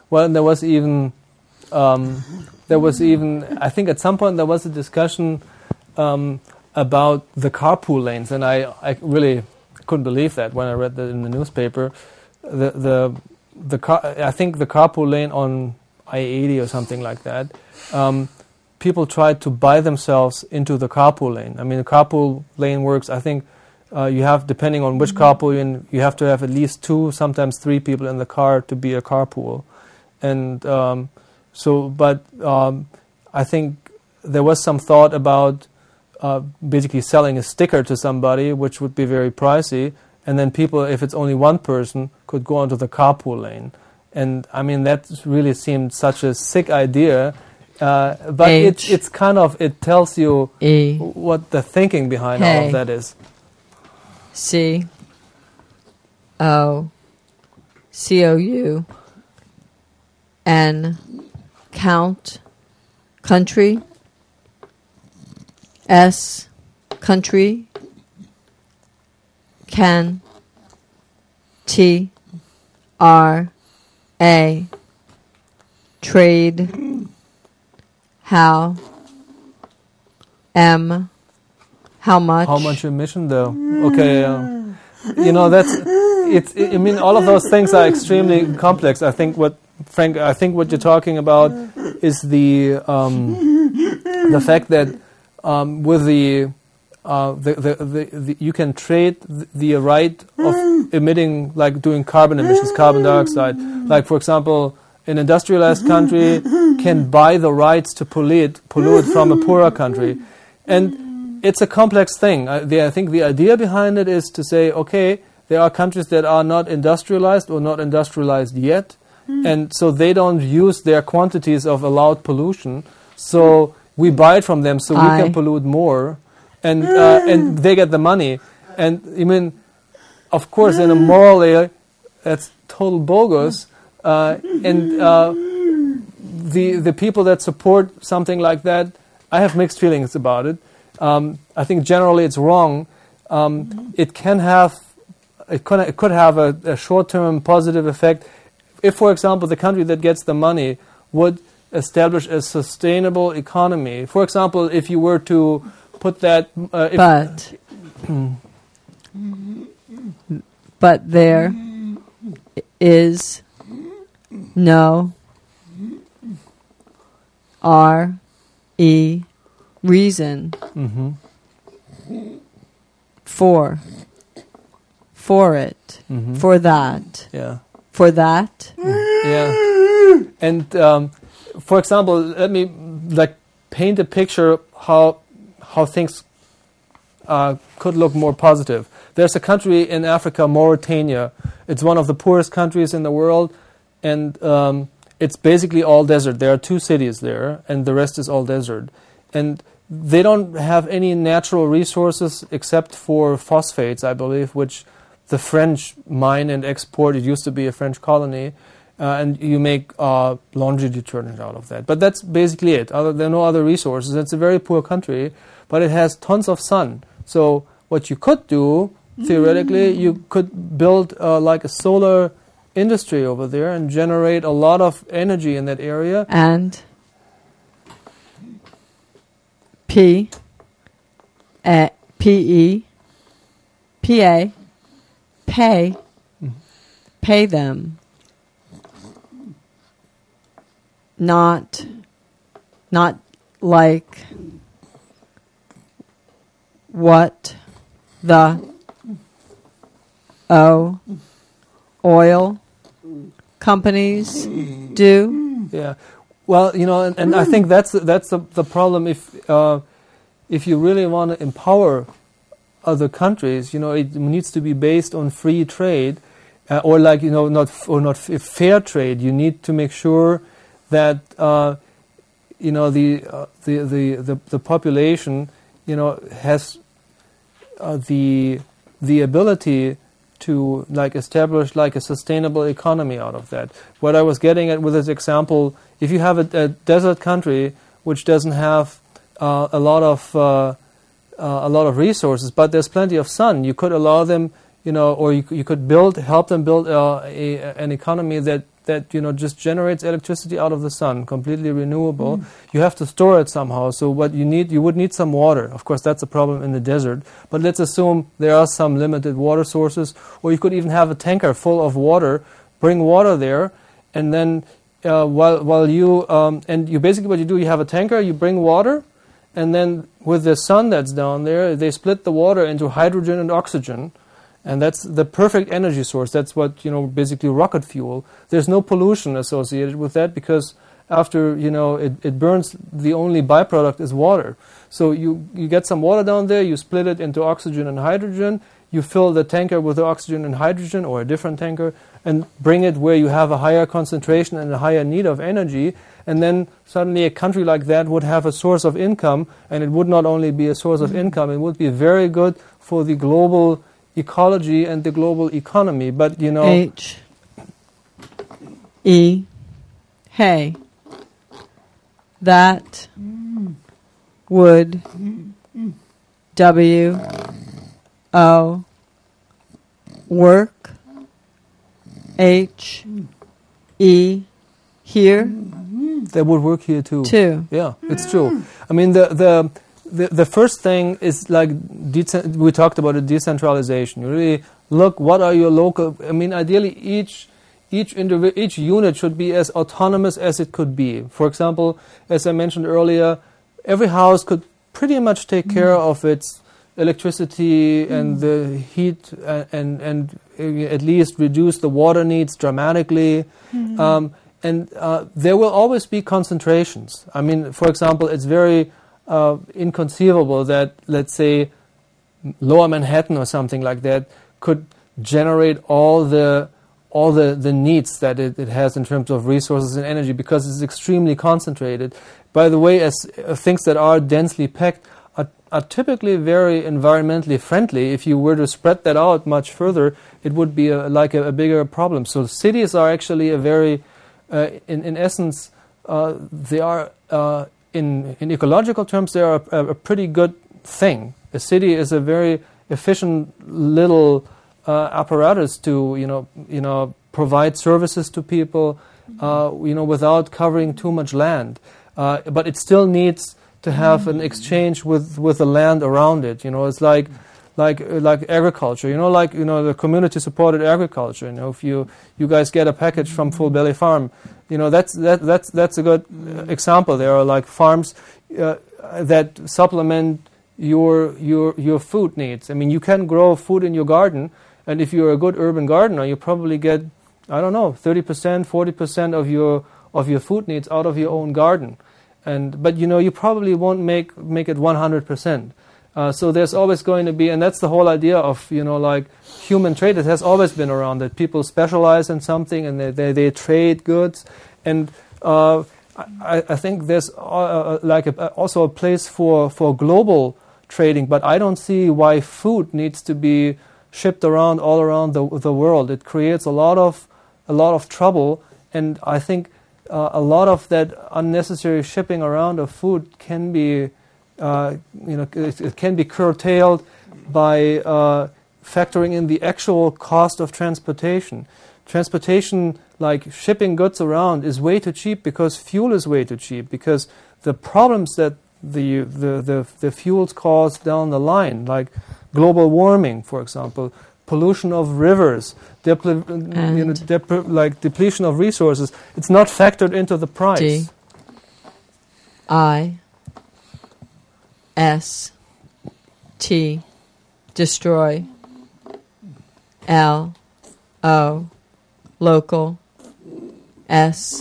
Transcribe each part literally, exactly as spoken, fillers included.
Well, there was even, um, there was even, I think at some point there was a discussion um, about the carpool lanes, and I, I really couldn't believe that when I read that in the newspaper. The the the car, I think the carpool lane on I eighty or something like that. Um, people tried to buy themselves into the carpool lane. I mean, the carpool lane works. I think uh, you have, depending on which carpool you're in, you have to have at least two, sometimes three people in the car to be a carpool. And um, so, but um, I think there was some thought about uh, basically selling a sticker to somebody, which would be very pricey. And then people, if it's only one person, could go onto the carpool lane. And I mean, that really seemed such a sick idea. Uh, but H. it's it's kind of, it tells you E. what the thinking behind Hey. all of that is. C O C O U N count country S country can T R A trade how M how much How much emission, though? Okay, uh, you know, that's it's. It, I mean, all of those things are extremely complex. I think what Frank, I think what you're talking about is the um, the fact that um, with the, uh, the, the, the the you can trade the, the right of emitting, like doing carbon emissions, carbon dioxide. Like, for example, an industrialized country can buy the rights to pollute pollute from a poorer country, and it's a complex thing. I, the, I think the idea behind it is to say, okay, there are countries that are not industrialized or not industrialized yet, mm. and so they don't use their quantities of allowed pollution. So we buy it from them, so I. we can pollute more, and uh, and they get the money. And I mean, of course, in a moral area, that's total bogus. Uh, and uh, the the people that support something like that, I have mixed feelings about it. Um, I think generally it's wrong. Um, mm-hmm. It can have, it could, it could have a, a short-term positive effect if, for example, the country that gets the money would establish a sustainable economy. For example, if you were to put that... Uh, if but, but there is no R E reason mm-hmm. for for it mm-hmm. for that yeah for that yeah and um, for example, let me like paint a picture how how things uh, could look more positive. There's a country in Africa, Mauritania. It's one of the poorest countries in the world, and um, it's basically all desert. There are two cities there, and the rest is all desert. And they don't have any natural resources except for phosphates, I believe, which the French mine and export. It used to be a French colony, uh, and you make uh, laundry detergent out of that. But that's basically it. Other, there are no other resources. It's a very poor country, but it has tons of sun. So what you could do, theoretically, you could build uh, like a solar industry over there and generate a lot of energy in that area. And P, A, P E, P A, pay, pay them, not, not like what the O oil companies do. Yeah. Well, you know, and, and I think that's that's the, the problem. If uh, if you really want to empower other countries, you know, it needs to be based on free trade, uh, or like you know, not f- or not f- fair trade. You need to make sure that uh, you know the, uh, the the the the population, you know, has uh, the the ability to like establish like a sustainable economy out of that. What I was getting at with this example, if you have a, a desert country which doesn't have uh, a lot of uh, uh, a lot of resources, but there's plenty of sun, you could allow them, you know, or you, you could build, help them build uh, a, an economy that that you know just generates electricity out of the sun, completely renewable. Mm. You have to store it somehow. So what you need, you would need some water. Of course, that's a problem in the desert. But let's assume there are some limited water sources, or you could even have a tanker full of water, bring water there, and then uh, while while you um, and you basically what you do, you have a tanker, you bring water, and then with the sun that's down there, they split the water into hydrogen and oxygen. And that's the perfect energy source. That's what, you know, basically rocket fuel. There's no pollution associated with that because after, you know, it, it burns, the only byproduct is water. So you, you get some water down there, you split it into oxygen and hydrogen, you fill the tanker with the oxygen and hydrogen or a different tanker and bring it where you have a higher concentration and a higher need of energy. And then suddenly a country like that would have a source of income, and it would not only be a source of income, it would be very good for the global ecology and the global economy. But you know, H E hey that would W O work H E here that would work here too. Too. Yeah, it's true. I mean the the The, the first thing is like, de- we talked about it, decentralization. You really look, what are your local, I mean, ideally each each indivi- each unit should be as autonomous as it could be. For example, as I mentioned earlier, every house could pretty much take care mm. of its electricity mm. and the heat uh, and, and uh, at least reduce the water needs dramatically. Mm. Um, and uh, there will always be concentrations. I mean, for example, it's very Uh, inconceivable that, let's say, Lower Manhattan or something like that could generate all the all the, the needs that it, it has in terms of resources and energy because it's extremely concentrated. By the way, as uh, things that are densely packed are, are typically very environmentally friendly. If you were to spread that out much further, it would be a, like a, a bigger problem. So cities are actually a very, uh, in, in essence, uh, they are uh, In, in ecological terms, they are a, a pretty good thing. A city is a very efficient little uh, apparatus to, you know, you know, provide services to people, uh, you know, without covering too much land. Uh, but it still needs to have an exchange with, with the land around it. You know, it's like like like agriculture. You know, like you know the community-supported agriculture. You know, if you you guys get a package from Full Belly Farm. You know, that's that that's that's a good uh, example. There are like farms uh, that supplement your your your food needs. I mean, you can grow food in your garden, and if you're a good urban gardener, you probably get, I don't know, thirty percent, forty percent of your of your food needs out of your own garden. And but you know, you probably won't make make it one hundred percent. Uh, so there's always going to be, and that's the whole idea of, you know, like human trade. It has always been around that people specialize in something and they they, they trade goods. And uh, I, I think there's uh, like a, also a place for, for global trading, but I don't see why food needs to be shipped around all around the the world. It creates a lot of a lot of trouble, and I think uh, a lot of that unnecessary shipping around of food can be. Uh, you know, it, it can be curtailed by uh, factoring in the actual cost of transportation. Transportation, like shipping goods around, is way too cheap because fuel is way too cheap. Because the problems that the the the, the fuels cause down the line, like global warming, for example, pollution of rivers, depl- you know, dep- like depletion of resources, it's not factored into the price. D I S T destroy L O local S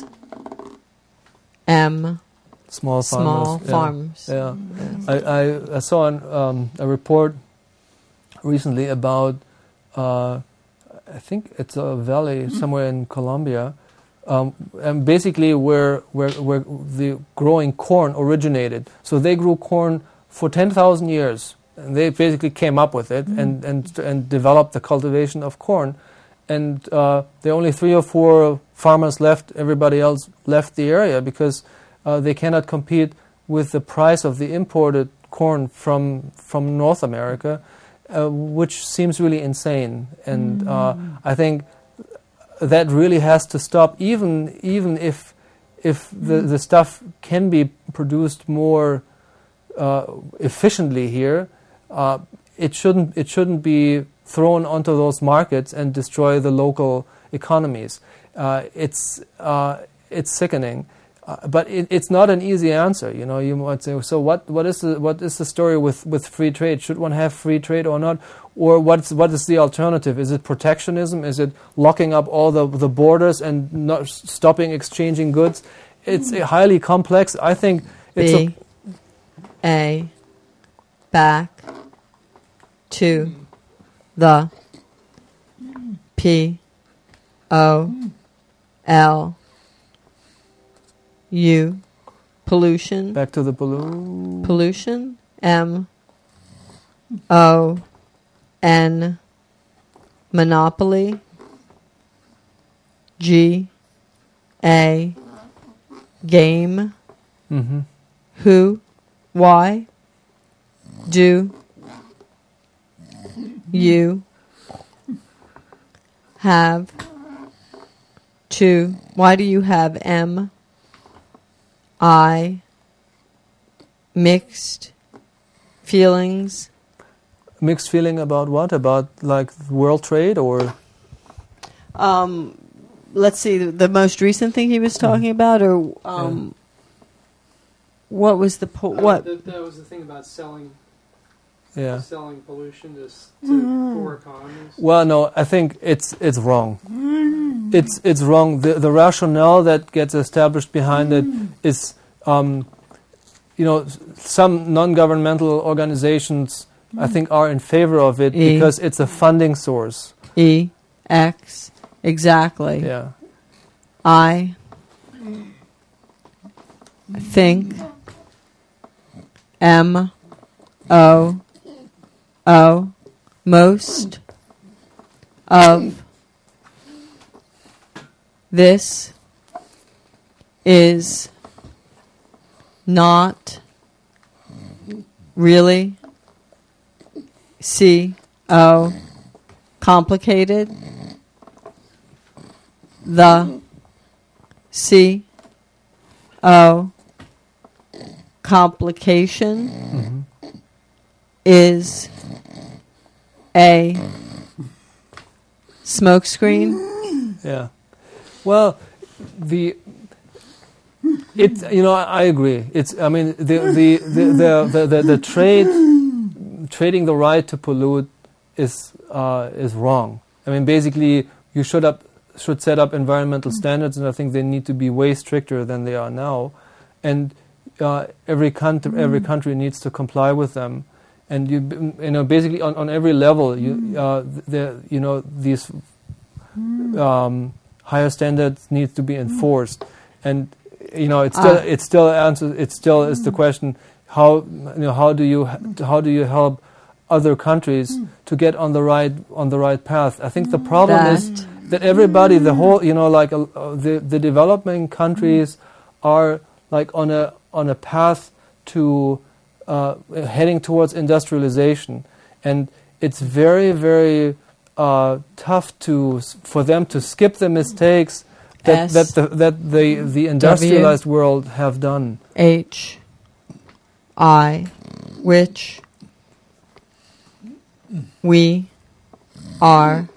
M small farmers. Small yeah. farms. Yeah, Yes. I, I I saw an, um, a report recently about uh, I think it's a valley somewhere in Colombia, um, and basically where where where the growing corn originated. So they grew corn for ten thousand years, and they basically came up with it mm. and, and and developed the cultivation of corn. And uh, there are only three or four farmers left. Everybody else left the area because uh, they cannot compete with the price of the imported corn from from North America, uh, which seems really insane. And mm. uh, I think that really has to stop. Even even if if the the stuff can be produced more uh, efficiently here, uh, it shouldn't it shouldn't be thrown onto those markets and destroy the local economies. Uh, it's uh, it's sickening. Uh, but it, it's not an easy answer, you know. You might say, so what? What is the what is the story with, with free trade? Should one have free trade or not? Or what's what is the alternative? Is it protectionism? Is it locking up all the the borders and not stopping exchanging goods? It's uh, highly complex. I think it's B, a, a back to the P O L U pollution back to the pollution. pollution M O N monopoly G A game Mm-hmm. who why do you have to why do you have M I mixed feelings Mixed feeling about what? About like world trade or? um let's see the, the most recent thing he was talking about or um Yeah. what was the po- Uh, what that, that was the thing about selling Yeah. selling pollution to, s- to poor economies. Well, no, I think it's it's wrong. It's it's wrong. The the rationale that gets established behind it is, um, you know, s- some non-governmental organizations I think are in favor of it E. because it's a funding source. E X exactly Yeah. I think M O O most of this is not really C O complicated. The C O complication Mm-hmm. is a smokescreen. Yeah. Well, the it you know I, I agree. It's I mean the the the the, the, the, the trade trading the right to pollute is uh, is wrong. I mean basically you should up should set up environmental standards, and I think they need to be way stricter than they are now, and uh, every country every country needs to comply with them. And you you know basically on, on every level you uh, the you know these um, higher standards need to be enforced, and you know it's still Ah. it still answers it still is the question how you know how do you how do you help other countries to get on the right on the right path? I think the problem That is that everybody the whole you know like uh, the the developing countries are like on a on a path to uh, heading towards industrialization, and it's very very uh, tough to for them to skip the mistakes that S. that the, that the the industrialized world have done. H I which we are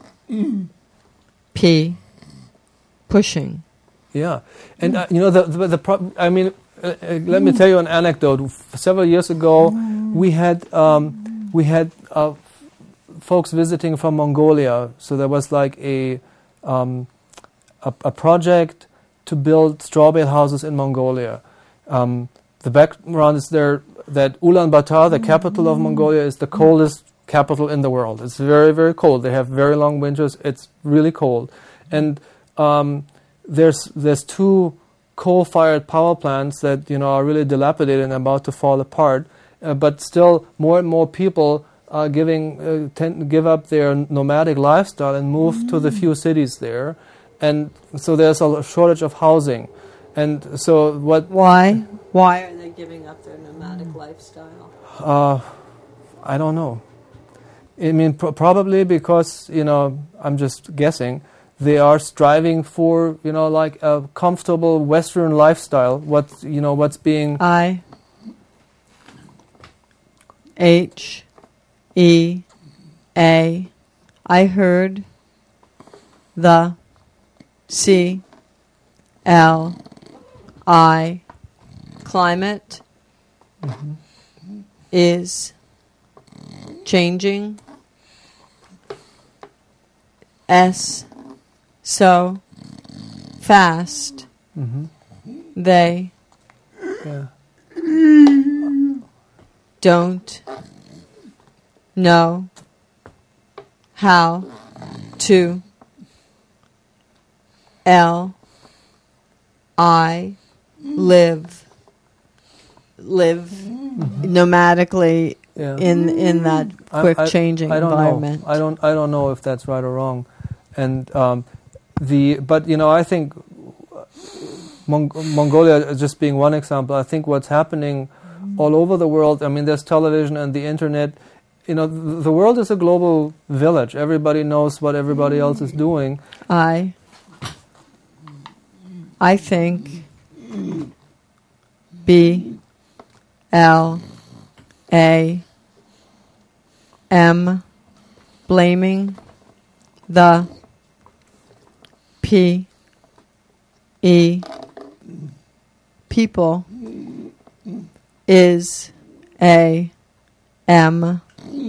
P pushing. Yeah, and uh, you know the the, the pro- I mean, uh, uh, let me tell you an anecdote. F- several years ago, we had um, we had uh, folks visiting from Mongolia. So there was like a, um, a a project to build straw bale houses in Mongolia. Um, the background is there that Ulaanbaatar, the capital of Mongolia, is the coldest capital in the world. It's very very cold. They have very long winters. It's really cold, and um, There's there's two coal-fired power plants that you know are really dilapidated and about to fall apart, uh, but still more and more people are giving uh, tend to give up their nomadic lifestyle and move mm. to the few cities there, and so there's a shortage of housing, and so what? Why? Why are they giving up their nomadic lifestyle? Uh, I don't know. I mean, pro- probably because you know I'm just guessing. they are striving for, you know, like a comfortable Western lifestyle. What's, you know, what's being I H E A. I heard the C L I climate mm-hmm. is changing S so fast mm-hmm. they yeah. don't know how to L I live live mm-hmm. nomadically Yeah. in in that quick I, I, changing I don't environment. Know. I don't. I don't know if that's right or wrong, and um, the. But you know, I think Mong- Mongolia, just being one example, I think what's happening all over the world. I mean, there's television and the internet. You know, th- the world is a global village. Everybody knows what everybody else is doing. I. I think. B. L. A. M. Blaming the P. E. People is a M.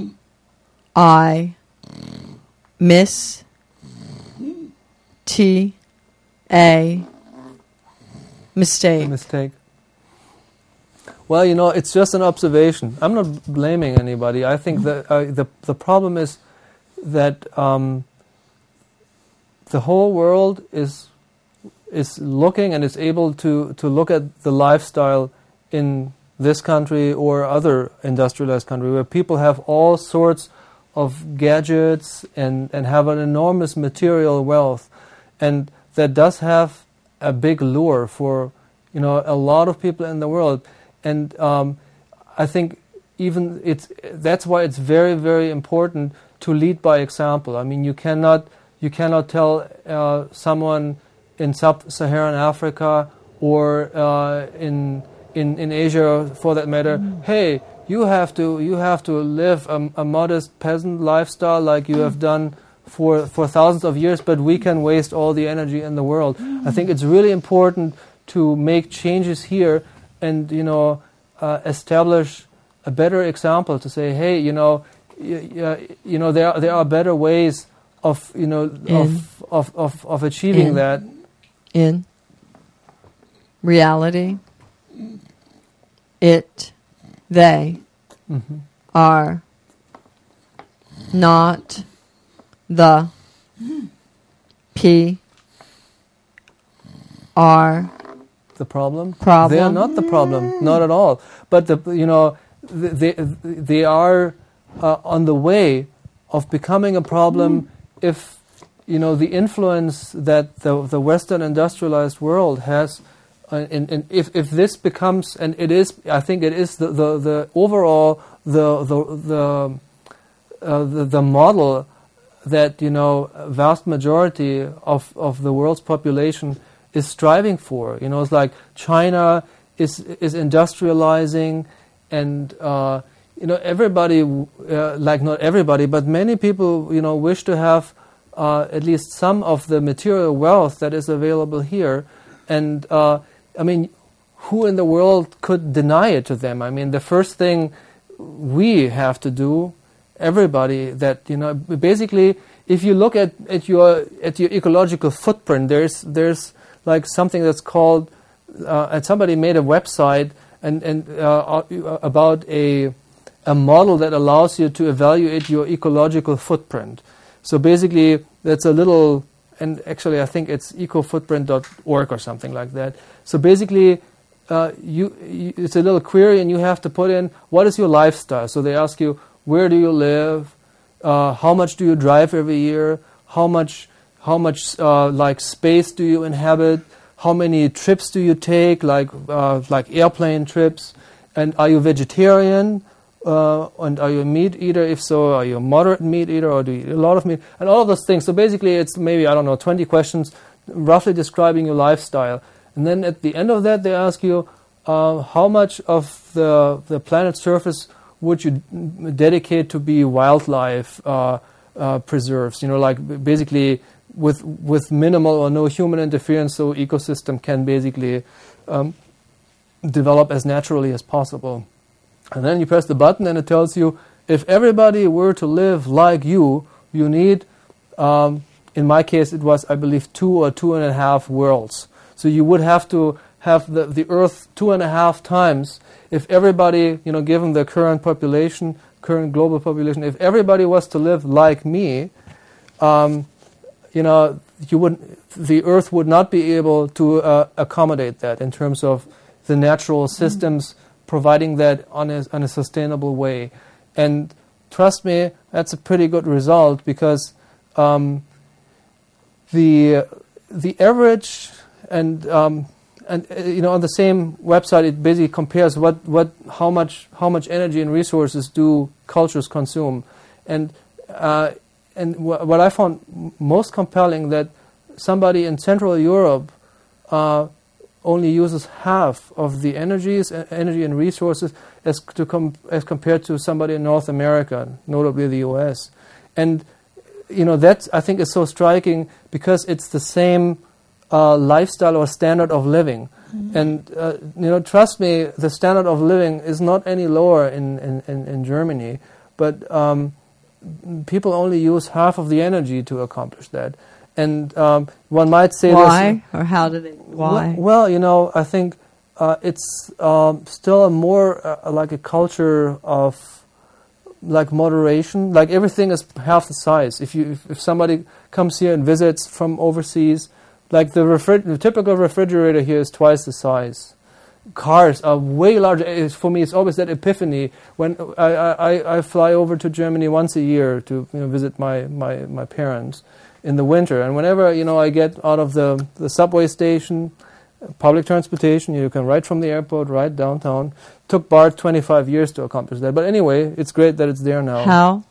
I. Miss T. A. Mistake. Mistake. Well, you know, it's just an observation. I'm not blaming anybody. I think that uh, the the problem is that um, the whole world is is looking and is able to, to look at the lifestyle in this country or other industrialized country where people have all sorts of gadgets and, and have an enormous material wealth, and that does have a big lure for, you know, a lot of people in the world. And um, I think even it's that's why it's very, very important to lead by example. I mean, you cannot you cannot tell uh, someone in sub-Saharan Africa or uh, in in in Asia, for that matter, mm. hey, you have to you have to live a, a modest peasant lifestyle like you have done for for thousands of years, but we can waste all the energy in the world. Mm. I think it's really important to make changes here and, you know, uh, establish a better example to say, hey, you know, y- y- you know, there are, there are better ways of, you know, of, of of of achieving in, that. In reality, it, they mm-hmm. are not the P are the problem. Problem. They are not the problem, not at all. But the you know they they are uh, on the way of becoming a problem mm. if you know the influence that the the Western industrialized world has. Uh, and, and if if this becomes, and it is, I think it is the the, the overall the the the, uh, the the model that you know a vast majority of of the world's population is striving for. You know, it's like China is is industrializing, and uh, you know everybody, uh, like not everybody, but many people, you know, wish to have uh, at least some of the material wealth that is available here. And uh, I mean, who in the world could deny it to them? I mean, the first thing we have to do, everybody, that you know, basically, if you look at, at your at your ecological footprint, there's there's like something that's called, uh, and somebody made a website and and uh, about a a model that allows you to evaluate your ecological footprint. So basically, that's a little, and actually I think it's eco footprint dot org or something like that. So basically, uh, you, you it's a little query, and you have to put in what is your lifestyle. So they ask you, where do you live, uh, how much do you drive every year, how much How much uh, like space do you inhabit? How many trips do you take, like uh, like airplane trips? And are you vegetarian, Uh, and are you a meat eater? If so, are you a moderate meat eater, or do you eat a lot of meat? And all of those things. So basically, it's maybe, I don't know, twenty questions roughly describing your lifestyle. And then at the end of that, they ask you, uh, how much of the the planet's surface would you dedicate to be wildlife uh, uh, preserves? You know, like basically with with minimal or no human interference, so ecosystem can basically um, develop as naturally as possible. And then you press the button and it tells you, if everybody were to live like you, you need, um, in my case it was, I believe, two or two and a half worlds. So you would have to have the, the Earth two and a half times if everybody, you know, given the current population, current global population, if everybody was to live like me, um, you know, you would, the Earth would not be able to uh, accommodate that in terms of the natural systems providing that on a, on a sustainable way. And trust me, that's a pretty good result, because um, the the average and um, and uh, you know, on the same website it basically compares what, what how much how much energy and resources do cultures consume, and uh, and wh- what I found m- most compelling, that somebody in Central Europe uh, only uses half of the energies, uh, energy and resources as to com- as compared to somebody in North America, notably the U S. And you know, that I think is so striking, because it's the same uh, lifestyle or standard of living. Mm-hmm. And uh, you know, trust me, the standard of living is not any lower in in, in, in Germany, but um, people only use half of the energy to accomplish that. And um, one might say, why, this, or how do they? Why? Well, well you know, I think uh, it's um, still a more uh, like a culture of like moderation. Like everything is half the size. If you if, if somebody comes here and visits from overseas, like the, refri- the typical refrigerator here is twice the size. Cars are way larger. It's, for me, it's always that epiphany when I, I, I fly over to Germany once a year to, you know, visit my, my, my parents in the winter. And whenever, you know, I get out of the, the subway station, public transportation, you can ride from the airport right downtown. Took Bart twenty-five years to accomplish that. But anyway, it's great that it's there now. How?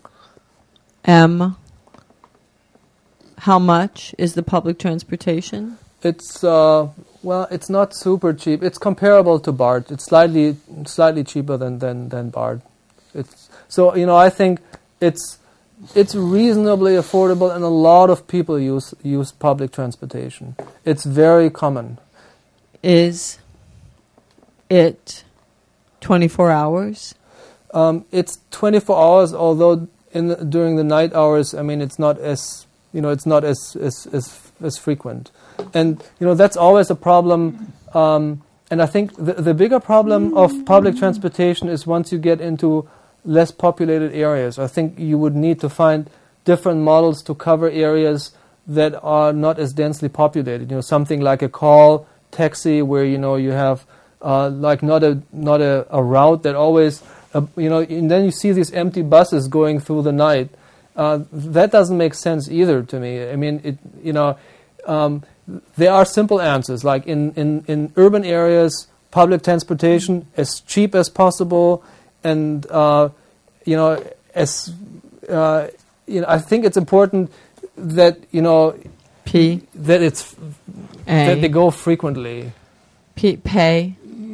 M. How much is the public transportation? It's, uh, well, it's not super cheap. It's comparable to Bart. It's slightly slightly cheaper than, than, than Bart. It's, so, you know, I think it's it's reasonably affordable, and a lot of people use use public transportation. It's very common. Is it twenty-four hours? Um, it's twenty-four hours, although in the, during the night hours, I mean, it's not as, you know, it's not as as as, as frequent. And, you know, that's always a problem. Um, and I think the, the bigger problem of public transportation is once you get into less populated areas. I think you would need to find different models to cover areas that are not as densely populated. You know, something like a call taxi, where, you know, you have uh, like not a not a, a route that always, uh, you know, and then you see these empty buses going through the night. Uh, that doesn't make sense either to me. I mean, it, you know, um, there are simple answers, like in, in, in urban areas, public transportation as cheap as possible. And uh, you know, as uh, you know, I think it's important that, you know, P that it's A. that they go frequently. P pay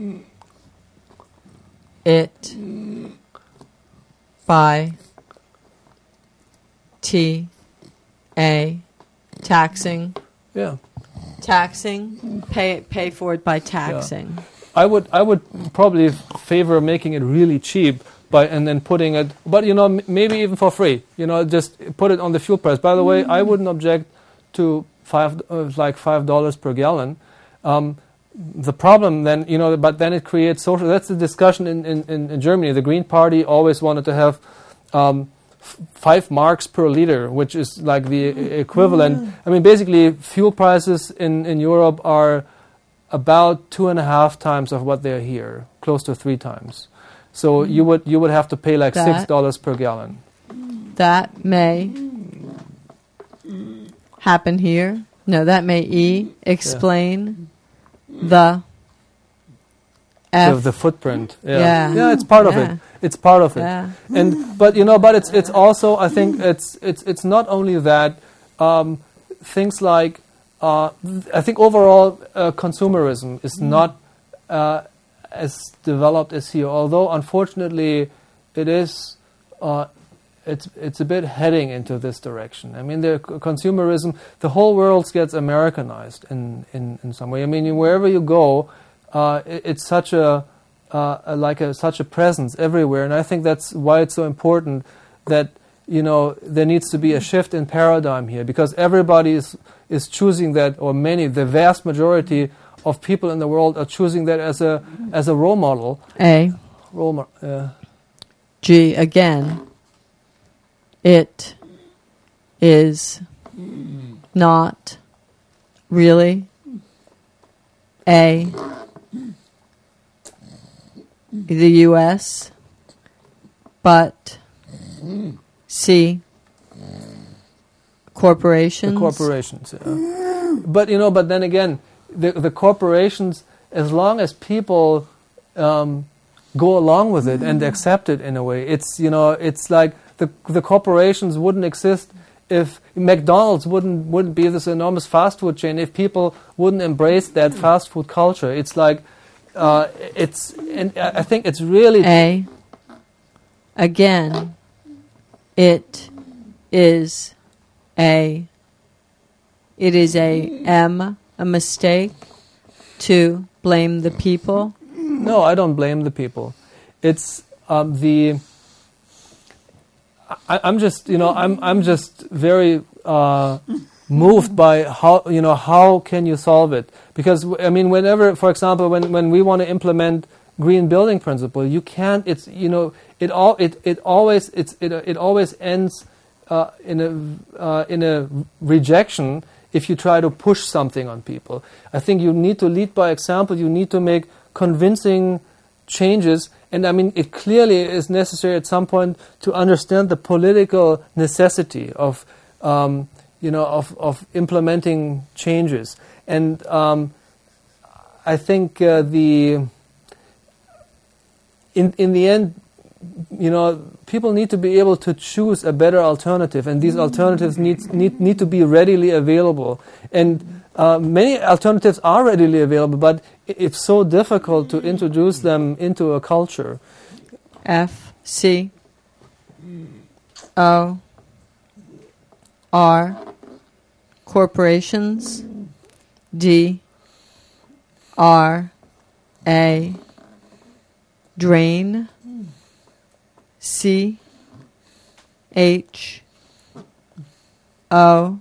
it by T A taxing Yeah, taxing pay pay for it by taxing. Yeah. I would I would probably favor making it really cheap by and then putting it, but, you know, m- maybe even for free. You know, just put it on the fuel price. By the way, I wouldn't object to five uh, like five dollars per gallon. Um, the problem then, you know, but then it creates social. That's the discussion in, in, in, in Germany. The Green Party always wanted to have um, f- five marks per liter, which is like the e- equivalent. I mean, basically, fuel prices in, in Europe are about two and a half times of what they're here, close to three times. So mm. you would you would have to pay like that, six dollars per gallon. That may happen here. No, that may E explain yeah. the F. the, the footprint. Yeah. Yeah. yeah, it's part of Yeah. it. It's part of it. Yeah. And but you know, but it's it's also I think it's it's it's not only that um, things like uh, I think overall uh, consumerism is not uh, as developed as here. Although unfortunately, it is. Uh, It's it's a bit heading into this direction. I mean, the c- consumerism, the whole world gets Americanized in, in, in some way. I mean, wherever you go, uh, it, it's such a, uh, a like a such a presence everywhere, and I think that's why it's so important that you know there needs to be a shift in paradigm here, because everybody is is choosing that, or many, the vast majority of people in the world are choosing that as a as a role model. A. Role mo- uh, G. Again. It is not really A. the U S, but C. corporations. The corporations, yeah. But you know, but then again, the the corporations, as long as people um, go along with it and accept it in a way, it's you know, it's like the the corporations wouldn't exist if McDonald's wouldn't wouldn't be this enormous fast food chain if people wouldn't embrace that fast food culture. It's like uh, it's and I think it's really A. Again, it is a. It is a M. A mistake to blame the people. No, I don't blame the people. It's um, the. I, I'm just, you know, I'm I'm just very uh, moved by how, you know, how can you solve it? Because I mean, whenever, for example, when, when we want to implement green building principle, you can't. It's you know, it all it, it always it's it it always ends uh, in a uh, in a rejection if you try to push something on people. I think you need to lead by example. You need to make convincing changes. And I mean, it clearly is necessary at some point to understand the political necessity of, um, you know, of, of implementing changes. And um, I think uh, the in in the end, you know, people need to be able to choose a better alternative, and these alternatives need need need to be readily available. And uh, many alternatives are readily available, but it's so difficult to introduce them into a culture. F C O R corporations. D R A drain. C H O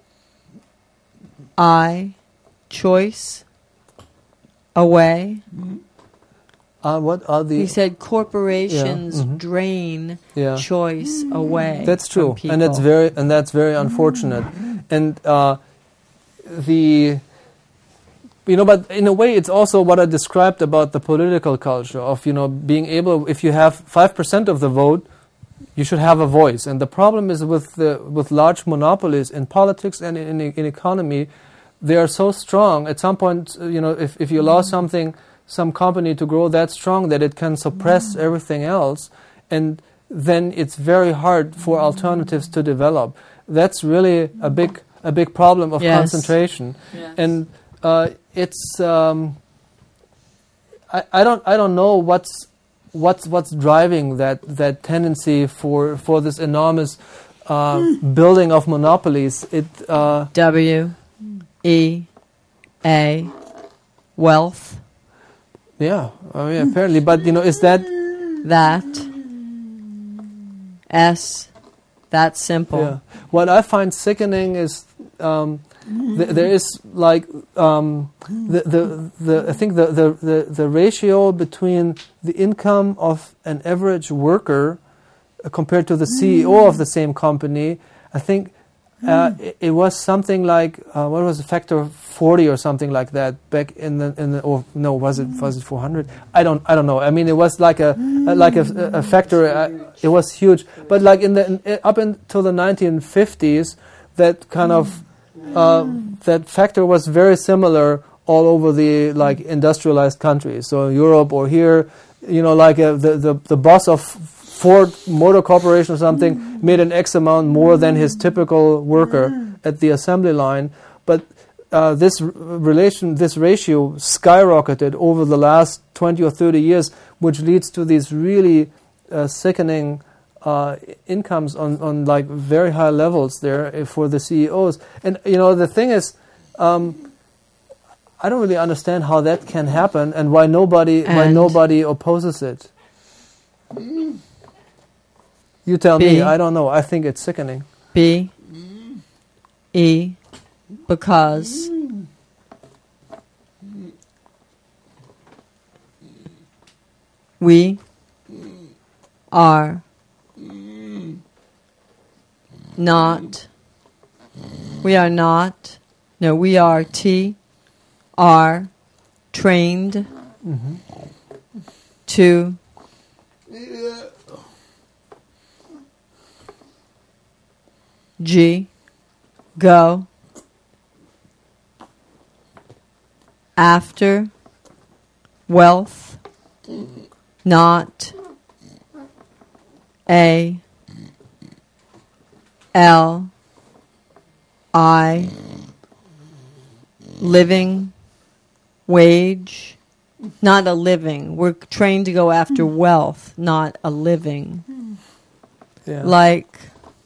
I choice away. Uh, what are the? He said corporations Yeah, mhm. drain Yeah. choice away. That's from true, and that's people. very and that's very unfortunate. And uh, the you know, but in a way, it's also what I described about the political culture of you know being able. If you have five percent of the vote, you should have a voice. And the problem is with the with large monopolies in politics and in in economy, they are so strong. At some point, you know, if if you allow something, some company to grow that strong that it can suppress everything else, and then it's very hard for alternatives to develop. That's really a big a big problem of Yes. concentration. Yes. And uh, it's um, I, I don't I don't know what's what's what's driving that that tendency for for this enormous uh, building of monopolies. It uh, W E A wealth. yeah, I mean apparently, but you know, is that That S that simple. yeah? What I find sickening is um, th- there is like um, the, the the I think the, the, the, the ratio between the income of an average worker uh, compared to the C E O of the same company. I think uh, it, it was something like uh, what was the factor forty or something like that back in the in the or no was it was it four hundred? I don't I don't know. I mean it was like a, a like a, a factor. Uh, it was huge, but like in the in, up until the nineteen fifties, that kind of uh, that factor was very similar all over the like industrialized countries. So Europe or here, you know, like uh, the, the the boss of Ford Motor Corporation or something mm-hmm. made an X amount more than his typical worker mm-hmm. at the assembly line, but uh, this r- relation, this ratio skyrocketed over the last twenty or thirty years, which leads to these really uh, sickening uh, incomes on, on like very high levels there for the C E Os. And you know, the thing is, um, I don't really understand how that can happen and why nobody and why nobody opposes it. You tell B. me. I don't know. I think it's sickening. B. E. Because we are not. We are not. No, we are T. Are trained Mm-hmm. to G. Go after wealth, not A. L. I. Living wage, not a living. We're trained to go after wealth, not a living. Yeah. Like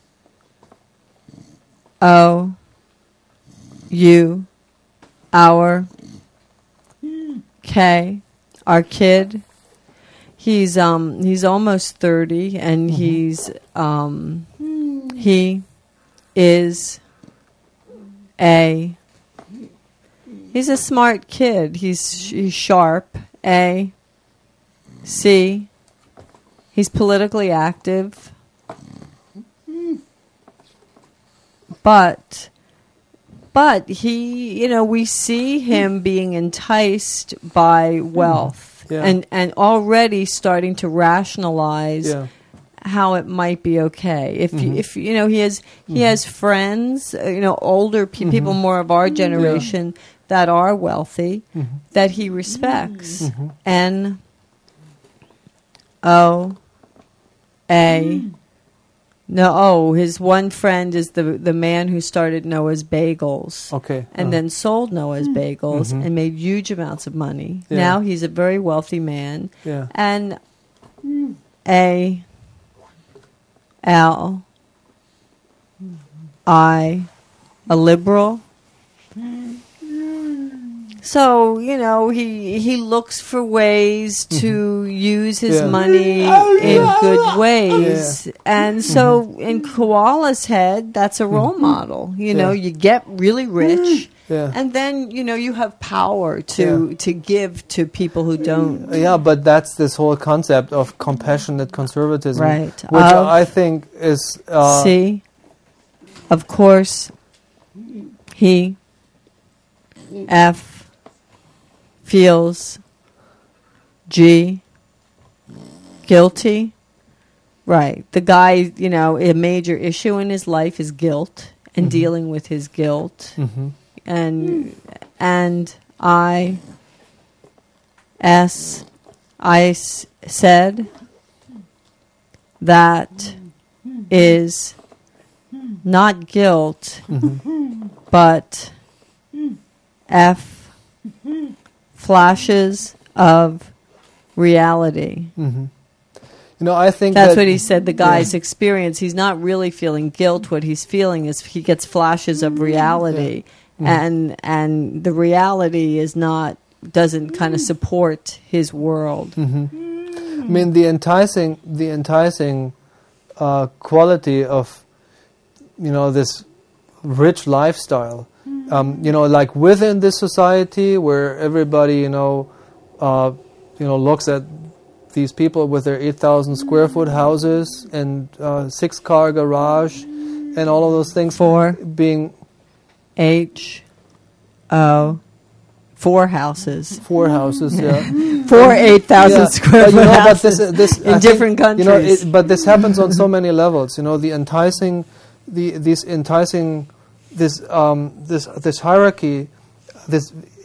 O, U, our, K, our kid. He's um he's almost thirty, and Mm-hmm. he's um he is a he's a smart kid. He's he's sharp. A, C, he's politically active. But, but he, you know, we see him being enticed by wealth Yeah. and, and already starting to rationalize Yeah. how it might be okay. If you, Mhm. if you know, he has he Mhm. has friends, uh, you know, older pe- Mhm. people more of our generation that are wealthy Mhm. that he respects. Mhm. N O A. No, oh, his one friend is the the man who started Noah's Bagels Okay. and uh, then sold Noah's Bagels Mhm. and made huge amounts of money. Yeah. Now he's a very wealthy man. yeah. And A L I a liberal. So, you know, he he looks for ways to use his Yeah. money in good ways. And so in Koala's head, that's a role model. You know, Yeah. you get really rich Yeah. and then, you know, you have power to to give to people who don't. Yeah, but that's this whole concept of compassionate conservatism, Right. which Of- I think is uh, See, of course, he, F, feels, G, guilty. Right. The guy, you know, a major issue in his life is guilt and Mhm. dealing with his guilt. mhm. And, and I, S, I s- said that is not guilt, Mhm. but F, flashes of reality. Mhm. You know, I think That's that what he said, the guy's yeah. experience. He's not really feeling guilt. What he's feeling is he gets flashes of reality. Mhm. And and the reality is not, doesn't kind of support his world. Mhm. I mean, the enticing, the enticing uh, quality of, you know, this rich lifestyle. Um, you know, like within this society where everybody, you know, uh, you know, looks at these people with their eight thousand square foot houses and uh, six car garage and all of those things Four. being H O four houses. four houses, yeah. Four eight thousand Yeah, square but, you foot know, but houses this, this, in I different think, countries. You know, it, but this happens on so many levels. You know, the enticing, the these enticing, this um, this this hierarchy, this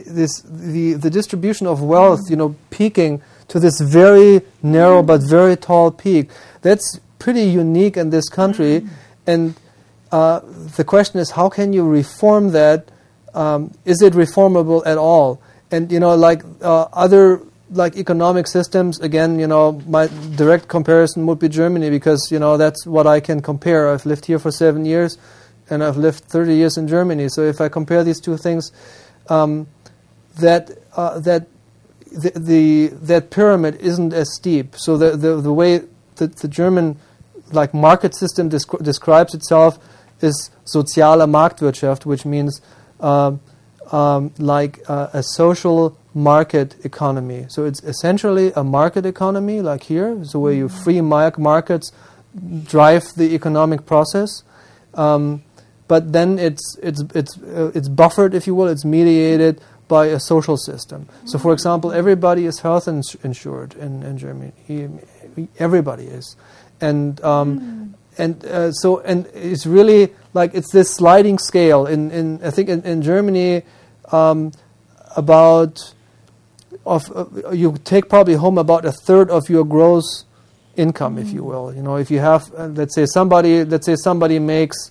this the the distribution of wealth, you know, peaking to this very narrow but very tall peak. That's pretty unique in this country, and uh, the question is, how can you reform that? Um, is it reformable at all? And you know, like uh, other like economic systems, again, you know, my direct comparison would be Germany, because you know that's what I can compare. I've lived here for seven years, and I've lived thirty years in Germany. So if I compare these two things, um, that uh, that the, the that pyramid isn't as steep. So the the, the way that the German like market system descri- describes itself is soziale Marktwirtschaft, which means uh, um, like uh, a social market economy. So it's essentially a market economy, like here, so where you free mar- markets drive the economic process. Um, but then it's it's it's uh, it's buffered, if you will. It's mediated by a social system. So, for example, everybody is health ins- insured in in Germany. He, everybody is, and um, mm. and uh, so and it's really like it's this sliding scale. In in I think in, in Germany, um, about of uh, you take probably home about a third of your gross income, mm. if you will. You know, if you have uh, let's say somebody let's say somebody makes,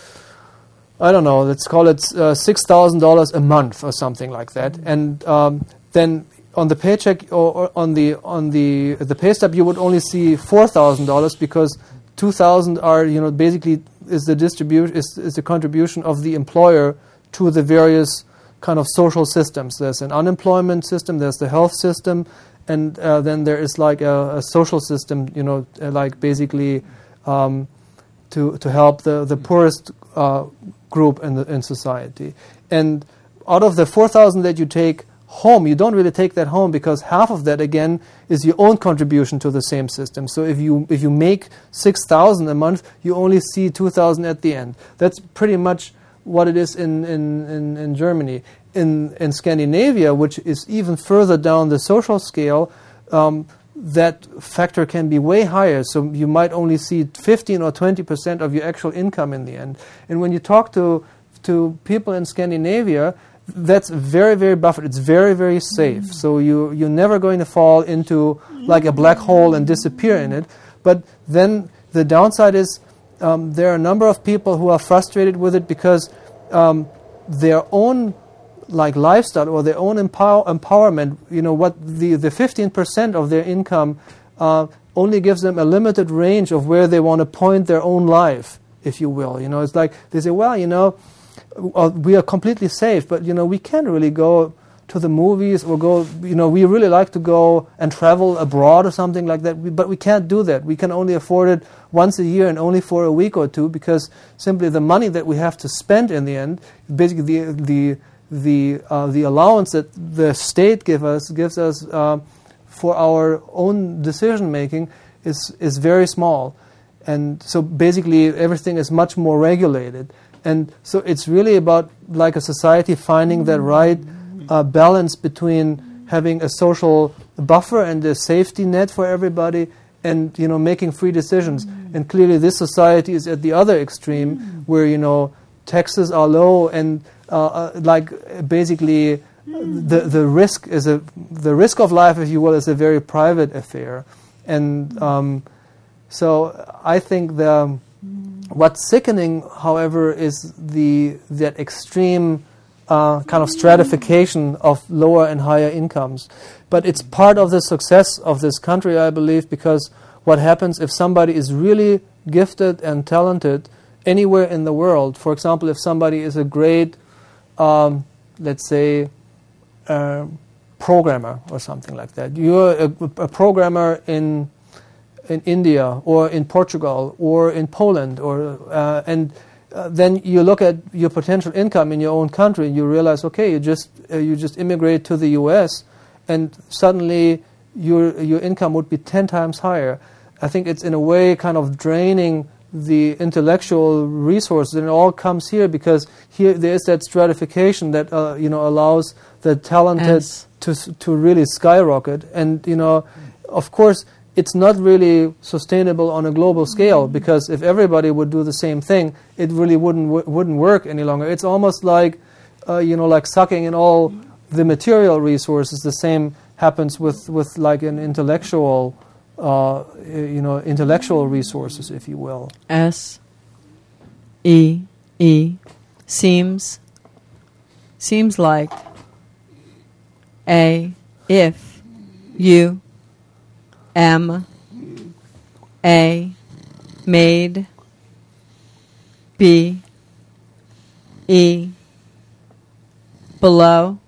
I don't know, let's call it uh, six thousand dollars a month or something like that, mm. and um, then on the paycheck or, or on the on the the pay stub you would only see four thousand dollars, because two thousand are, you know, basically is the distribute is is the contribution of the employer to the various kind of social systems. There's an unemployment system, there's the health system, and uh, then there is like a, a social system, you know, uh, like basically um, to to help the the poorest uh, group in the in society. And out of the four thousand that you take home, you don't really take that home, because half of that again is your own contribution to the same system. So if you if you make six thousand a month, you only see two thousand at the end. That's pretty much what it is in in, in, in Germany. In in Scandinavia, which is even further down the social scale, um, that factor can be way higher. So you might only see fifteen or twenty percent of your actual income in the end. And when you talk to to people in Scandinavia, that's very, very buffered. It's very, very safe. Mm. So you, you're never going to fall into like a black hole and disappear in it. But then the downside is um, there are a number of people who are frustrated with it, because um, their own like lifestyle or their own empower, empowerment, you know, what the, the fifteen percent of their income uh, only gives them a limited range of where they want to point their own life, if you will. You know, it's like they say, well, you know, Uh, we are completely safe, but you know we can't really go to the movies or go. You know, we really like to go and travel abroad or something like that, we, but we can't do that. We can only afford it once a year and only for a week or two, because simply the money that we have to spend in the end, basically the the the uh, the allowance that the state give us gives us uh, for our own decision making is is very small, and so basically everything is much more regulated. And so it's really about like a society finding that right uh, balance between having a social buffer and a safety net for everybody, and you know making free decisions. Mm. And clearly, this society is at the other extreme, mm. where you know taxes are low, and uh, uh, like basically mm. the the risk is a the risk of life, if you will, is a very private affair. And um, so I think the what's sickening, however, is the that extreme uh, kind of stratification of lower and higher incomes. But it's part of the success of this country, I believe, because what happens if somebody is really gifted and talented anywhere in the world? For example, if somebody is a great, um, let's say, uh, programmer or something like that. You're a, a programmer in in India or in Portugal or in Poland, or uh, and uh, then you look at your potential income in your own country and you realize, okay, you just uh, you just immigrate to the U S and suddenly your your income would be ten times higher. I think it's in a way kind of draining the intellectual resources, and it all comes here, because here there is that stratification that uh, you know allows the talented yes. to to really skyrocket. And you know, of course, it's not really sustainable on a global scale, because if everybody would do the same thing, it really wouldn't w- wouldn't work any longer. It's almost like uh, you know, like sucking in all the material resources. The same happens with, with like an intellectual, uh, you know, intellectual resources, if you will. S E E seems seems like A if you am A made B E below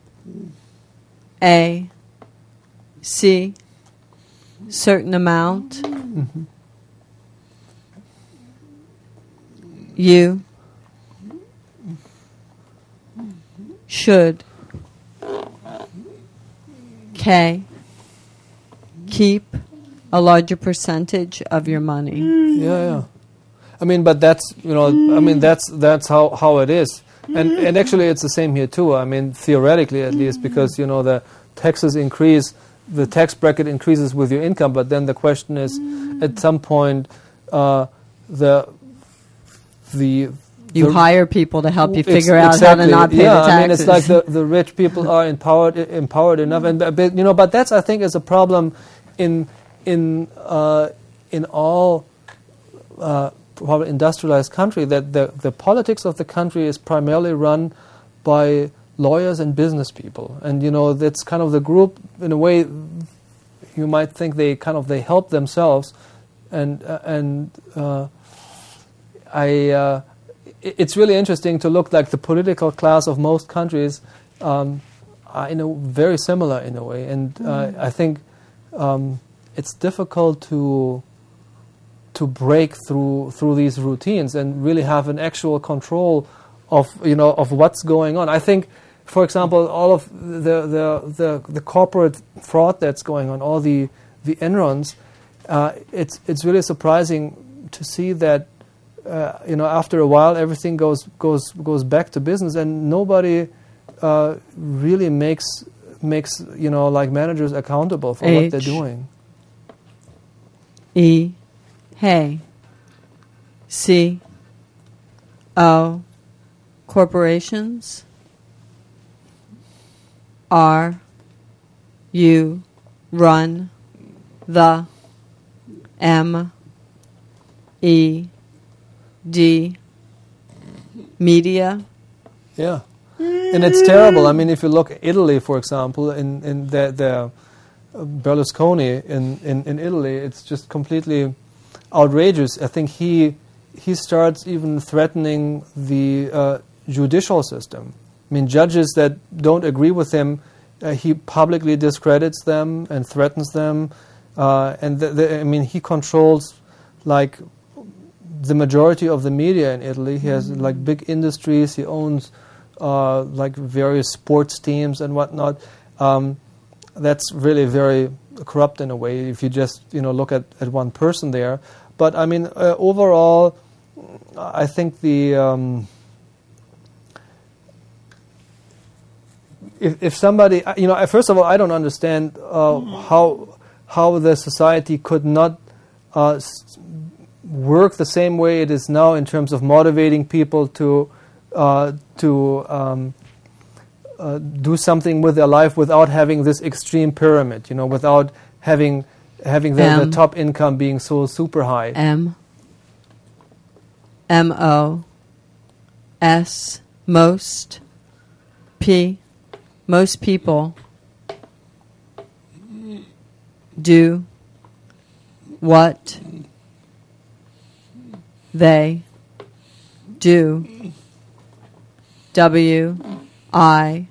A C certain amount Mm-hmm. you should K keep a larger percentage of your money. Yeah, yeah. I mean, but that's, you know, I mean, that's that's how, how it is. And and actually it's the same here too. I mean, theoretically at least, because, you know, the taxes increase, the tax bracket increases with your income, but then the question is, at some point, uh, the the You the hire people to help you Ex- figure out exactly. how to not pay yeah, the taxes. I mean, it's like the, the rich people are empowered empowered enough, and uh, but, you know, but that's, I think, is a problem in in uh, in all uh, probably industrialized country, that the the politics of the country is primarily run by lawyers and business people, and, you know, that's kind of the group, in a way. You might think they kind of they help themselves, and uh, and uh, I. Uh, It's really interesting to look like the political class of most countries um, are in a very similar in a way, and uh, I think um, it's difficult to to break through through these routines and really have an actual control of, you know, of what's going on. I think, for example, all of the the the, the corporate fraud that's going on, all the the Enrons, uh, it's it's really surprising to see that. Uh, you know, after a while, everything goes goes goes back to business, and nobody uh, really makes makes you know, like, managers accountable for H. what they're doing. E hey C O corporations are you run the M E D media. Yeah, and it's terrible. I mean, if you look at Italy, for example, in in the, the Berlusconi in, in, in Italy, it's just completely outrageous. I think he he starts even threatening the uh, judicial system. I mean, judges that don't agree with him, uh, he publicly discredits them and threatens them. Uh, and the, the, I mean, he controls, like, the majority of the media in Italy. He has, like, big industries. He owns uh, like various sports teams and whatnot. Um, that's really very corrupt in a way if you just, you know, look at, at one person there. But I mean, uh, overall, I think the um, if if somebody, you know, first of all, I don't understand uh, how how the society could not uh, work the same way it is now in terms of motivating people to uh, to um, uh, do something with their life without having this extreme pyramid, you know, without having having the, the M. top income being so super high. M M O S most P most people do what they do. W I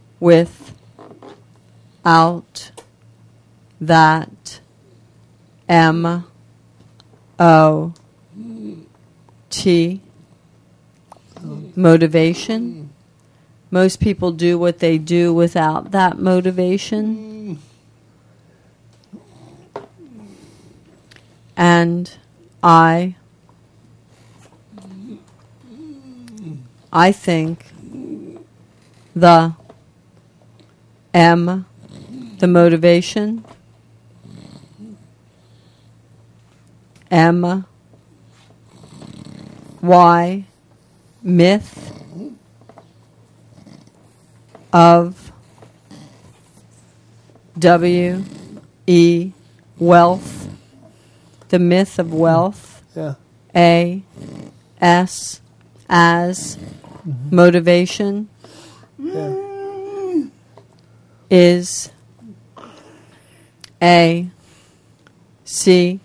without that M O T motivation. Most people do what they do without that motivation. And I I think the M, the motivation, M, Y, myth of W E wealth, the myth of wealth. Yeah. A S as motivation Yeah. is A C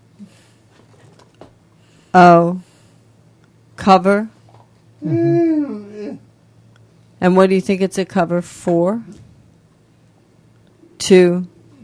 O cover. Mm-hmm. And what do you think it's a cover for? Two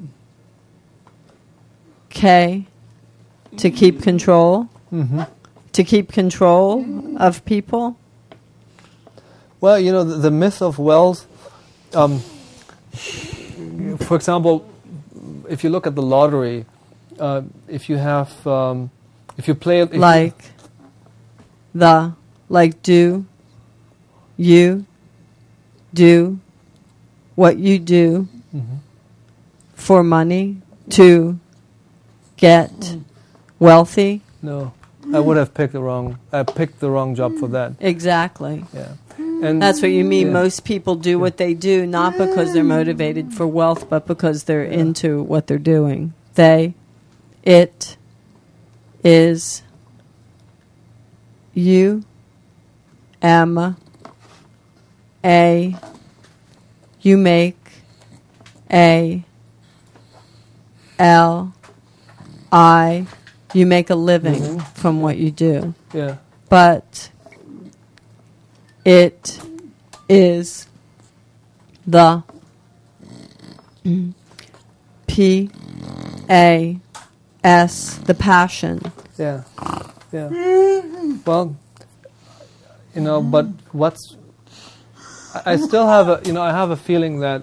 K to keep control. Mm-hmm. To keep control of people. Well, you know, the, the myth of wealth, um, for example, if you look at the lottery, uh, if you have, um, if you play... If Like the, like do, you, do, what you do Mhm. for money to get wealthy. No, I would have picked the wrong, I picked the wrong job for that. Exactly. Yeah. And That's what you mean. yeah. Most people do what they do not because they're motivated for wealth, but because they're Yeah. into what they're doing. They, it, is, you, am, a, you make, a, l, I, you make a living Mhm. from what you do. Yeah. But it is the P A S, the passion. Yeah, yeah. Well, you know, but what's... I I still have a, you know, I have a feeling that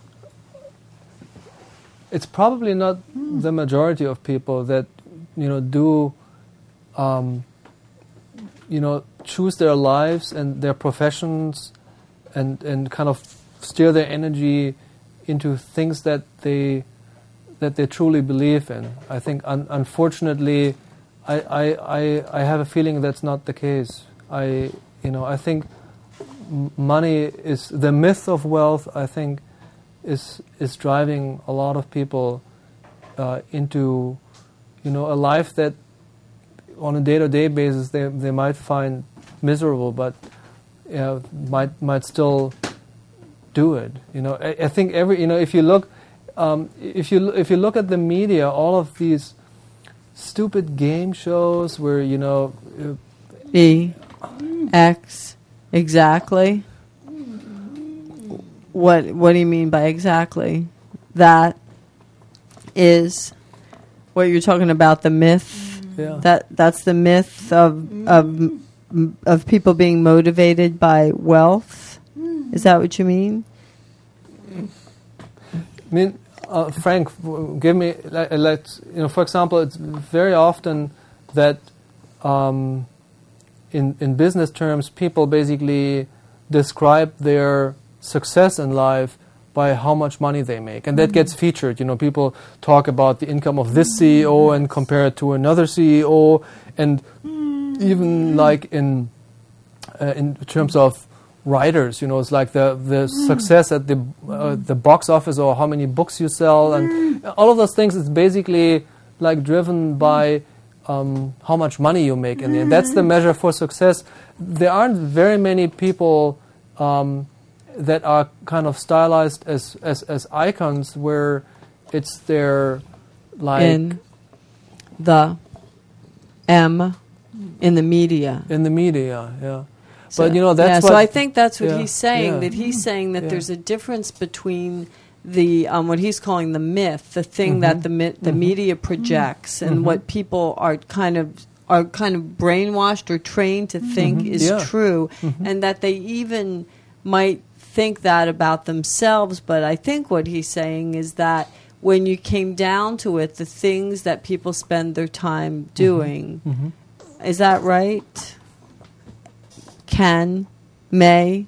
it's probably not the majority of people that, you know, do, um, you know, choose their lives and their professions and, and kind of steer their energy into things that they that they truly believe in. I think, un- unfortunately, I, I, I, I have a feeling that's not the case. I, you know, I think m- money is the myth of wealth. I think is is driving a lot of people uh, into, you know, a life that on a day-to-day basis they they might find miserable, but you know, might might still do it. You know, I, I think every you know if you look. Um, if you if you look at the media, all of these stupid game shows where you know, uh, E, X, exactly. What What do you mean by exactly? That is what you're talking about. The myth. yeah, That that's the myth of of of people being motivated by wealth. Is that what you mean? I mean, uh, Frank, w- give me like, like you know, for example, it's very often that um, in in business terms, people basically describe their success in life by how much money they make, and that gets featured. You know, people talk about the income of this C E O and compare it to another C E O, and even like in uh, in terms of writers, you know, it's like the the success at the uh, the box office or how many books you sell, and all of those things is basically like driven by um, how much money you make in the end. That's the measure for success. There aren't very many people um, that are kind of stylized as, as as icons where it's their like In the M, in the media. in the media, yeah. So, But you know that's yeah, what so I think that's what yeah, he's saying. yeah. That he's saying that Yeah. there's a difference between the um, what he's calling the myth, the thing that the mi- the Mhm. media projects, and Mhm. what people are kind of are kind of brainwashed or trained to think Mhm. is Yeah. true, Mhm. and that they even might think that about themselves. But I think what he's saying is that when you came down to it, the things that people spend their time doing, Mhm. is that right? Can, may,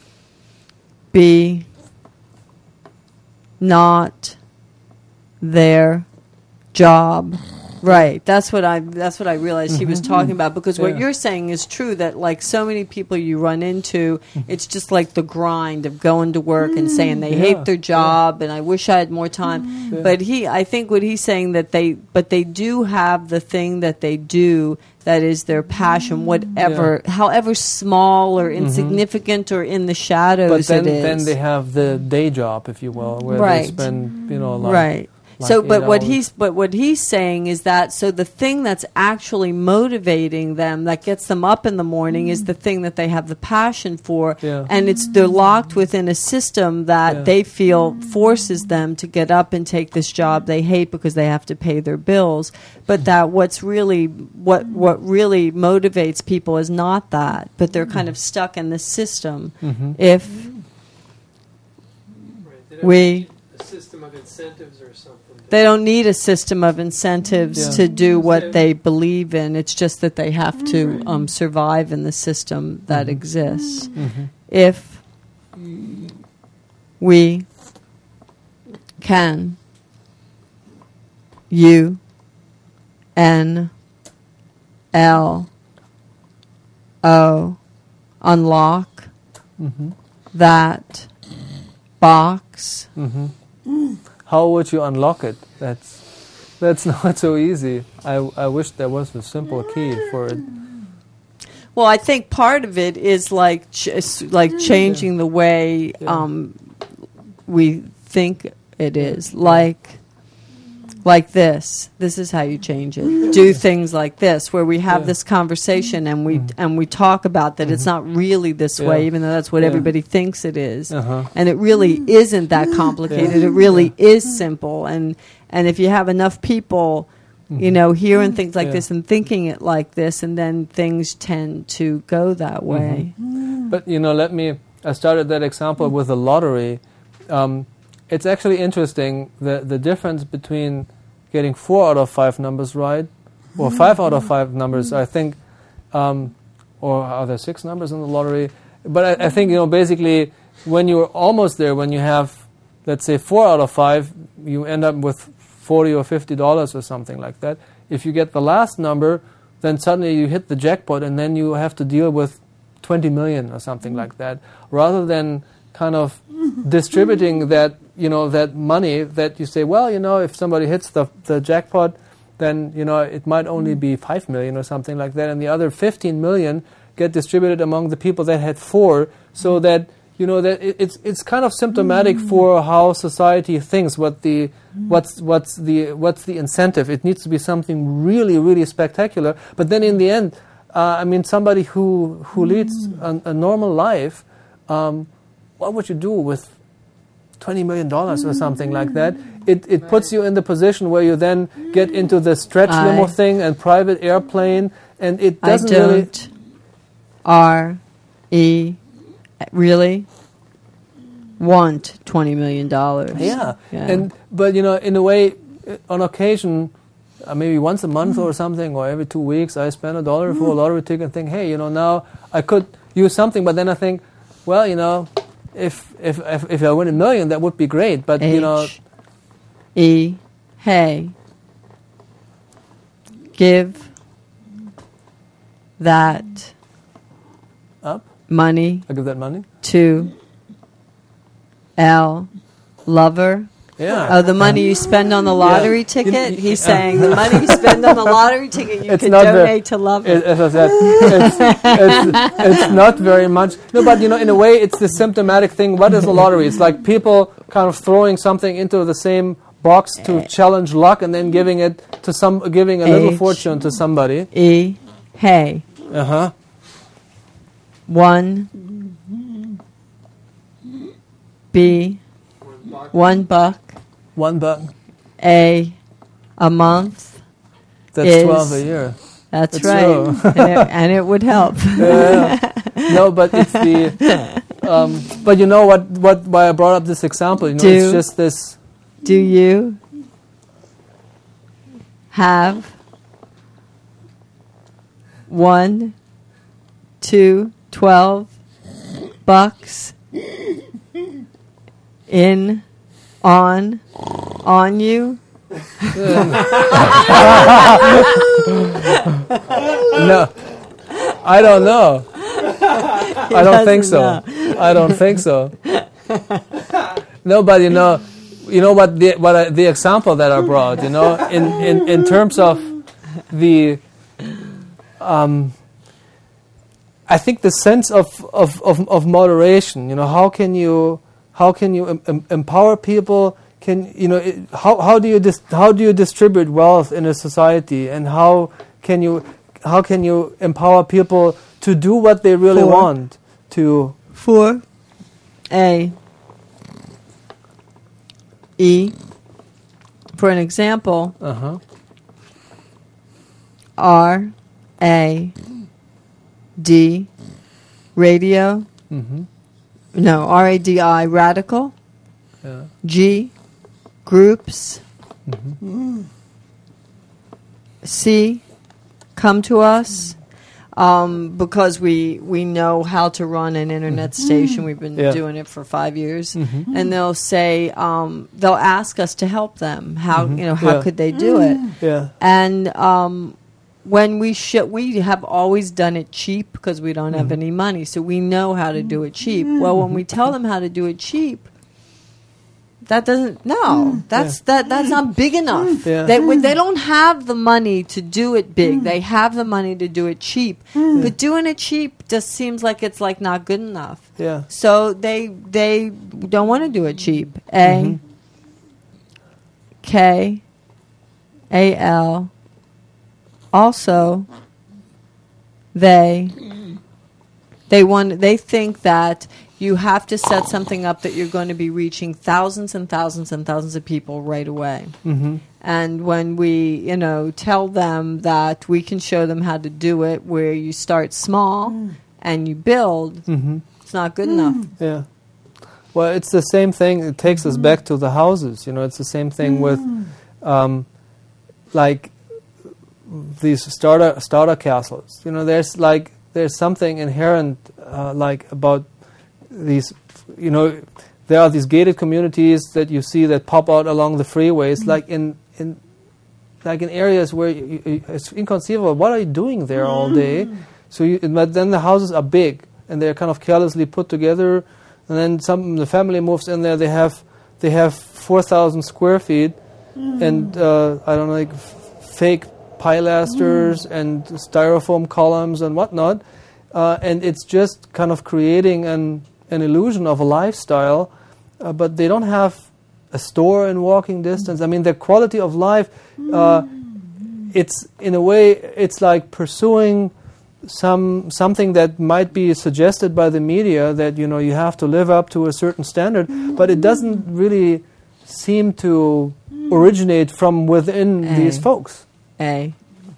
be not their job Right. That's what I. That's what I realized he was talking about. Because what Yeah. you're saying is true. That like so many people you run into, it's just like the grind of going to work and saying they Yeah. hate their job and I wish I had more time. Yeah. But he, I think what he's saying that they, but they do have the thing that they do that is their passion, whatever, however small or insignificant or in the shadows But then, it is. then they have the day job, if you will, where Right. they spend, you know, like, right. like So, but eight what hours. he's but what he's saying is that so the thing that's actually motivating them, that gets them up in the morning, is the thing that they have the passion for, Yeah. and it's they're locked within a system that Yeah. they feel forces them to get up and take this job they hate because they have to pay their bills. But that what's really what what really motivates people is not that, but they're kind of stuck in the system. Mhm. If Right. They don't We- need a system of incentives or something. They don't need a system of incentives Yeah. to do what So- they believe in. It's just that they have to um, survive in the system that Mhm. exists. Mhm. If we can, U N L O, unlock Mhm. that box. Mhm. How would you unlock it? That's that's not so easy. I I wish there was a simple key for it. Well, I think part of it is like ch- s- like changing the way Yeah. um, we think it is. Like like this. This is how you change it. Do things like this, where we have Yeah. this conversation and we Mhm. and we talk about that it's not really this Yeah. way, even though that's what Yeah. everybody thinks it is. Uh-huh. And it really isn't that complicated. Yeah. It really is simple. And and if you have enough people, you Mhm. know, hearing things like Yeah. this and thinking it like this, and then things tend to go that way. But you know, let me. I started that example with the lottery. Um, it's actually interesting the the difference between getting four out of five numbers right, or five out of five numbers. I think, um, or are there six numbers in the lottery? But I, I think you know, basically, when you're almost there, when you have, let's say, four out of five, you end up with forty or fifty dollars or something like that. If you get the last number, then suddenly you hit the jackpot, and then you have to deal with twenty million or something like that, rather than kind of distributing that, you know, that money that you say, well, you know, if somebody hits the the jackpot, then, you know, it might only be five million or something like that, and the other fifteen million get distributed among the people that had four, so that, you know, that it, it's it's kind of symptomatic for how society thinks. What the what's what's the what's the incentive? It needs to be something really really spectacular. But then in the end, uh, I mean, somebody who who leads a, a normal life, um, what would you do with twenty million dollars or something like that? It it puts you in the position where you then get into the stretch I- limo thing and private airplane, and it I doesn't really. don't R E really want twenty million dollars. Yeah. Yeah. And but you know, in a way, uh, on occasion, uh, maybe once a month or something, or every two weeks, I spend a dollar for a lottery ticket and think, hey, you know, now I could use something. But then I think, well, you know, if if if, if I win a million, that would be great. But you know, H E hey, give that up, money I give that money. to L lover. Yeah. Oh, the money you spend on the lottery You- ticket? you- He's uh, saying the money you spend on the lottery ticket you It's can not the- donate to lover. It- as I said, it's, it's, it's not very much. No, but you know, in a way, it's the symptomatic thing. What is a lottery? It's like people kind of throwing something into the same box to challenge luck, and then giving it to some, giving a little H. fortune to somebody. E hey, Uh huh. one B One buck. one buck One buck. a a month. That's Is- twelve a year. That's It's right, true. and, it, and it would help. Yeah. No, but it's the. Um, but you know what? What? Why I brought up this example? You know, Do. it's just this. Do you have one, two, twelve bucks in on on you No, I don't know. I don't think so. doesn't I don't think so. No, but you know, you know what the what I, the example that I brought, you know, in, in, in terms of the, um, I think the sense of, of, of, of moderation. You know, how can you how can you em- em- empower people? Can you know it, how how do you dis- how do you distribute wealth in a society, and how can you how can you empower people to do what they really Four. want to? For A. E. For an example, Uh huh. R. A. D. Radio. Mm-hmm. No, R A D I, radical. Yeah. G. Groups. Mm-hmm. C. Come to us. Um, because we we know how to run an internet station. We've been Yeah. doing it for five years. Mm-hmm. And they'll say, um, they'll ask us to help them. How, Mhm. you know, how Yeah. could they do it? Yeah. And um, when we sh- we have always done it cheap because we don't have Mhm. any money, so we know how to do it cheap. Well, when we tell them how to do it cheap, that doesn't no, that's that that's not big enough. Yeah. They when they don't have the money to do it big. They have the money to do it cheap, but doing it cheap just seems like it's like not good enough. Yeah. So they they don't want to do it cheap. A Mhm. K A L. Also, they they want they think that you have to set something up that you're going to be reaching thousands and thousands and thousands of people right away. Mm-hmm. And when we, you know, tell them that we can show them how to do it, where you start small and you build, Mm-hmm. it's not good enough. Yeah. Well, it's the same thing. It takes us back to the houses. You know, it's the same thing with, um, like, these starter starter castles. You know, there's like there's something inherent, uh, like about these. You know, there are these gated communities that you see that pop out along the freeways, like in in like in areas where you, you, it's inconceivable. What are you doing there all day? So, you, but then the houses are big and they're kind of carelessly put together. And then some the family moves in there. They have they have four thousand square feet, and uh, I don't know, like f- fake pilasters and styrofoam columns and whatnot. Uh, and it's just kind of creating an an illusion of a lifestyle. Uh, but they don't have a store in walking distance. I mean, the quality of life. Uh, it's in a way, it's like pursuing some something that might be suggested by the media, that you know you have to live up to a certain standard, but it doesn't really seem to originate from within A. these folks. A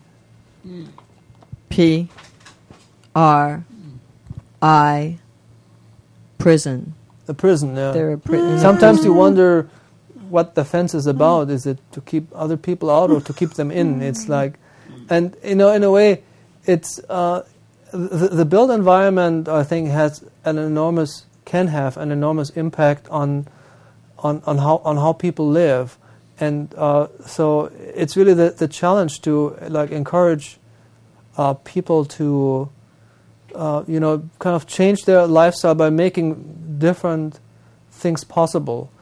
P R I prison. The prison. Yeah. They're a pri- Sometimes you wonder what the fence is about. Is it to keep other people out or to keep them in? It's like, and you know, in a way, it's uh, the, the built environment. I think has an enormous can have an enormous impact on on on how on how people live, and uh, so it's really the the challenge to like encourage uh, people to uh, you know kind of change their lifestyle by making different things possible.